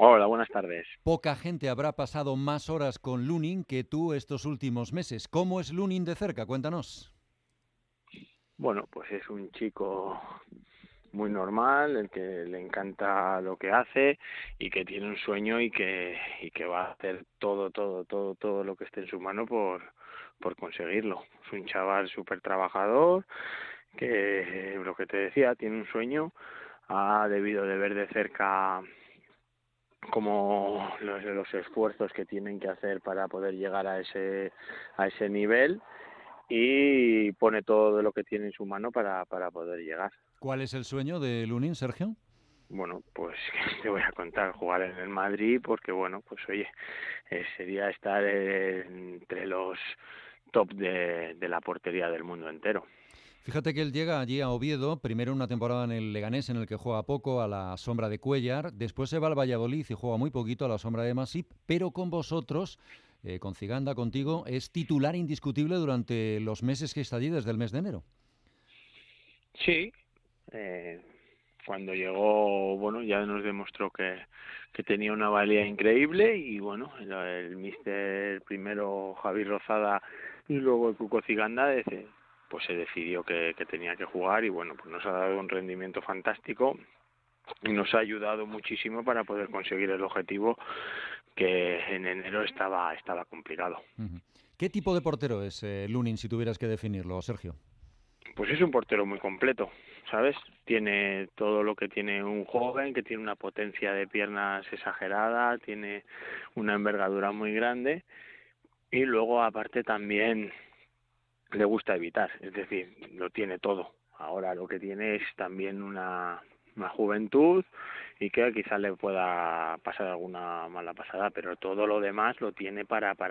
Hola, buenas tardes. Poca gente habrá pasado más horas con Lunin que tú estos últimos meses. ¿Cómo es Lunin de cerca? Cuéntanos. Bueno, pues es un chico muy normal, el que le encanta lo que hace y que tiene un sueño y que va a hacer todo lo que esté en su mano por conseguirlo. Es un chaval súper trabajador que, lo que te decía, tiene un sueño, ha debido de ver de cerca como los esfuerzos que tienen que hacer para poder llegar a ese nivel y pone todo lo que tiene en su mano para poder llegar. ¿Cuál es el sueño de Lunin, Sergio? Bueno, pues te voy a contar, jugar en el Madrid, porque bueno, pues oye, sería estar entre los top de la portería del mundo entero. Fíjate que él llega allí a Oviedo, primero una temporada en el Leganés en el que juega poco a la sombra de Cuéllar, después se va al Valladolid y juega muy poquito a la sombra de Masip, pero con vosotros, con Ciganda, contigo, es titular indiscutible durante los meses que está allí desde el mes de enero. Sí, eh, cuando llegó, bueno, ya nos demostró que tenía una valía increíble y bueno, el míster primero Javi Rozada y luego el Cuco Ciganda pues se decidió que tenía que jugar y bueno, pues nos ha dado un rendimiento fantástico y nos ha ayudado muchísimo para poder conseguir el objetivo que en enero estaba complicado. Ujú. ¿Qué tipo de portero es Lunin, si tuvieras que definirlo, Sergio? Pues es un portero muy completo, ¿sabes? Tiene todo lo que tiene un joven, que tiene una potencia de piernas exagerada, tiene una envergadura muy grande y luego aparte también le gusta evitar, es decir, lo tiene todo. Ahora lo que tiene es también una juventud y que quizás le pueda pasar alguna mala pasada, pero todo lo demás lo tiene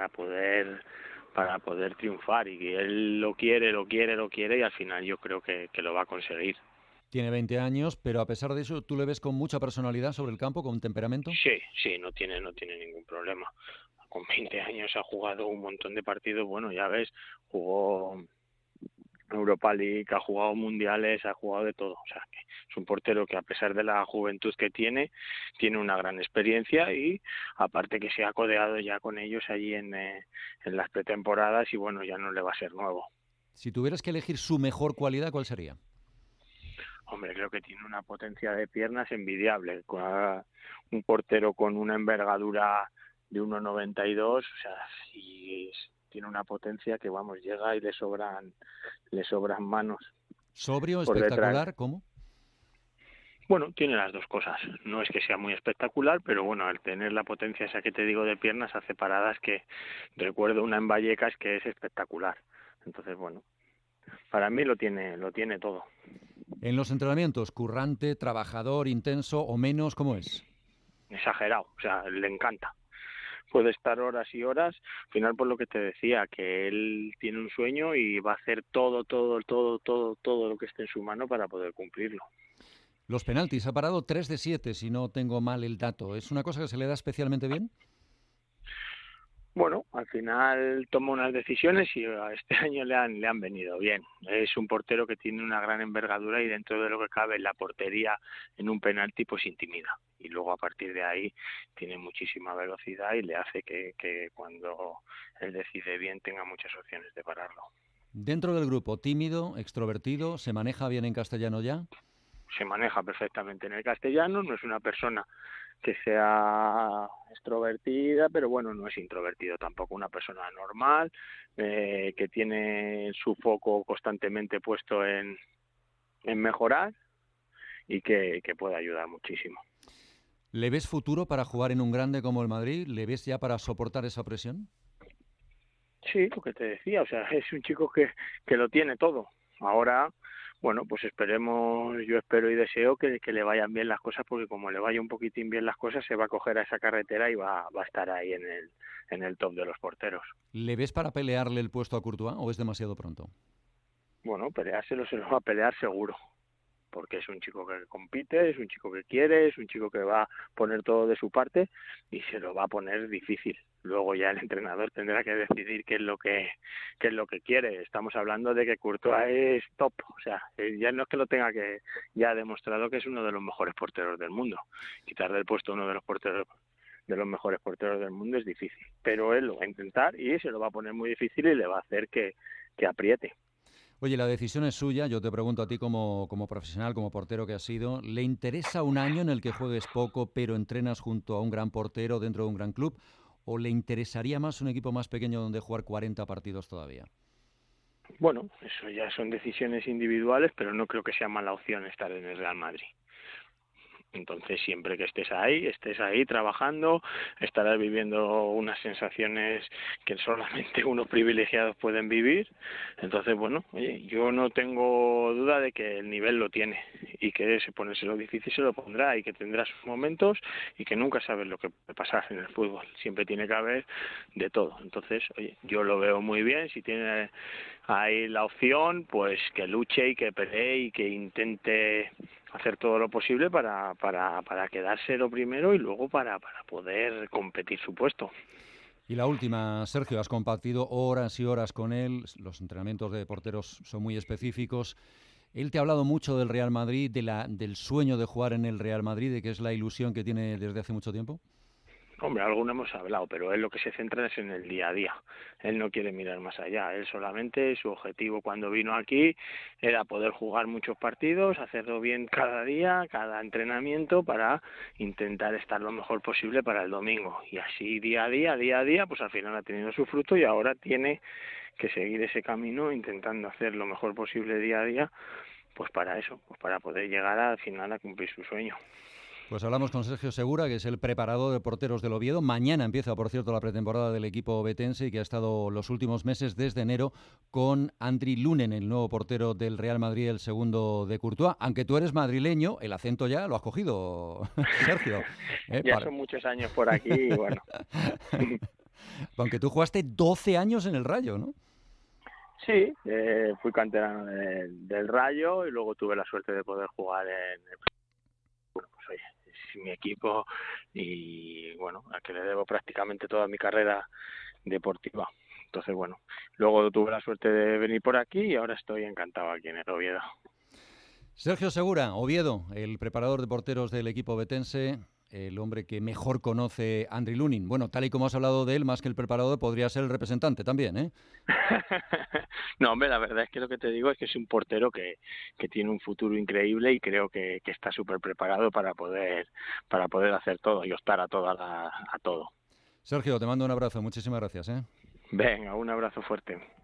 para poder triunfar y que él lo quiere y al final yo creo que lo va a conseguir. Tiene 20 años, pero a pesar de eso, ¿tú le ves con mucha personalidad sobre el campo, con temperamento? Sí, sí, no tiene ningún problema. Con 20 años ha jugado un montón de partidos, bueno, ya ves, jugó Europa League, ha jugado mundiales, ha jugado de todo. O sea, que es un portero que a pesar de la juventud que tiene una gran experiencia y aparte que se ha codeado ya con ellos allí en las pretemporadas y bueno, ya no le va a ser nuevo. Si tuvieras que elegir su mejor cualidad, ¿cuál sería? Hombre, creo que tiene una potencia de piernas envidiable. Un portero con una envergadura de 1,92, o sea, tiene una potencia que vamos, llega y le sobran manos ¿Sobrio, por detrás. espectacular? ¿Cómo? Bueno, tiene las dos cosas. No es que sea muy espectacular, pero bueno, al tener la potencia esa que te digo de piernas, hace paradas que recuerdo una en Vallecas que es espectacular. Entonces, bueno, para mí lo tiene todo. En los entrenamientos, currante, trabajador, intenso o menos, ¿cómo es? Exagerado, o sea, le encanta. Puede estar horas y horas, al final por lo que te decía, que él tiene un sueño y va a hacer todo lo que esté en su mano para poder cumplirlo. Los penaltis, ha parado 3 de 7, si no tengo mal el dato. ¿Es una cosa que se le da especialmente bien? Bueno, al final toma unas decisiones y a este año le han venido bien. Es un portero que tiene una gran envergadura y dentro de lo que cabe en la portería en un penalti pues intimida. Y luego a partir de ahí tiene muchísima velocidad y le hace que cuando él decide bien tenga muchas opciones de pararlo. Dentro del grupo, tímido, extrovertido, ¿se maneja bien en castellano ya? Se maneja perfectamente en el castellano, no es una persona que sea extrovertida, pero bueno, no es introvertido tampoco, una persona normal, que tiene su foco constantemente puesto en mejorar y que puede ayudar muchísimo. ¿Le ves futuro para jugar en un grande como el Madrid? ¿Le ves ya para soportar esa presión? Sí, lo que te decía, o sea, es un chico que lo tiene todo. Ahora, bueno, pues esperemos, yo espero y deseo que le vayan bien las cosas, porque como le vaya un poquitín bien las cosas, se va a coger a esa carretera y va a estar ahí en el top de los porteros. ¿Le ves para pelearle el puesto a Courtois o es demasiado pronto? Bueno, peleárselo se lo va a pelear seguro. porque es un chico que compite, es un chico que quiere, es un chico que va a poner todo de su parte y se lo va a poner difícil. Luego ya el entrenador tendrá que decidir qué es lo que quiere. Estamos hablando de que Courtois es top, o sea, ya no es que lo tenga que, ya ha demostrado que es uno de los mejores porteros del mundo. Quitarle el puesto a uno de los mejores porteros del mundo es difícil, pero él lo va a intentar y se lo va a poner muy difícil y le va a hacer que apriete. Oye, la decisión es suya. Yo te pregunto a ti como profesional, como portero que has sido, ¿le interesa un año en el que juegues poco pero entrenas junto a un gran portero dentro de un gran club? ¿O le interesaría más un equipo más pequeño donde jugar 40 partidos todavía? Bueno, eso ya son decisiones individuales, pero no creo que sea mala opción estar en el Real Madrid. Entonces, siempre que estés ahí trabajando, estarás viviendo unas sensaciones que solamente unos privilegiados pueden vivir. Entonces, bueno, oye, yo no tengo duda de que el nivel lo tiene y que ponérselo difícil se lo pondrá y que tendrá sus momentos y que nunca sabes lo que puede pasar en el fútbol. Siempre tiene que haber de todo. Entonces, oye, yo lo veo muy bien. Si tiene ahí la opción, pues que luche y que pelee y que intente hacer todo lo posible para quedarse lo primero y luego para poder competir su puesto. Y la última, Sergio, has compartido horas y horas con él, los entrenamientos de porteros son muy específicos. Él te ha hablado mucho del Real Madrid, del sueño de jugar en el Real Madrid, de que es la ilusión que tiene desde hace mucho tiempo. Hombre, alguno hemos hablado, pero él lo que se centra es en el día a día. Él no quiere mirar más allá. Él solamente, su objetivo cuando vino aquí era poder jugar muchos partidos, hacerlo bien cada día, cada entrenamiento, para intentar estar lo mejor posible para el domingo. Y así día a día, pues al final ha tenido su fruto y ahora tiene que seguir ese camino intentando hacer lo mejor posible día a día, pues para eso, pues para poder llegar al final a cumplir su sueño. Pues hablamos con Sergio Segura, que es el preparador de porteros del Oviedo. Mañana empieza, por cierto, la pretemporada del equipo ovetense y que ha estado los últimos meses, desde enero, con Andriy Lunin, el nuevo portero del Real Madrid, el segundo de Courtois. Aunque tú eres madrileño, el acento ya lo has cogido, Sergio. Ya son muchos años por aquí y bueno. Aunque tú jugaste 12 años en el Rayo, ¿no? Sí, fui canterano del Rayo y luego tuve la suerte de poder jugar bueno, pues oye, es mi equipo y bueno, a que le debo prácticamente toda mi carrera deportiva. Entonces, bueno, luego tuve la suerte de venir por aquí y ahora estoy encantado aquí en el Oviedo. Sergio Segura, Oviedo, el preparador de porteros del equipo ovetense, el hombre que mejor conoce a Andriy Lunin. Bueno, tal y como has hablado de él, más que el preparador, podría ser el representante también, ¿eh? No, hombre, la verdad es que lo que te digo es que es un portero que tiene un futuro increíble y creo que está súper preparado para poder hacer todo y optar a todo. Sergio, te mando un abrazo. Muchísimas gracias, ¿eh? Venga, un abrazo fuerte.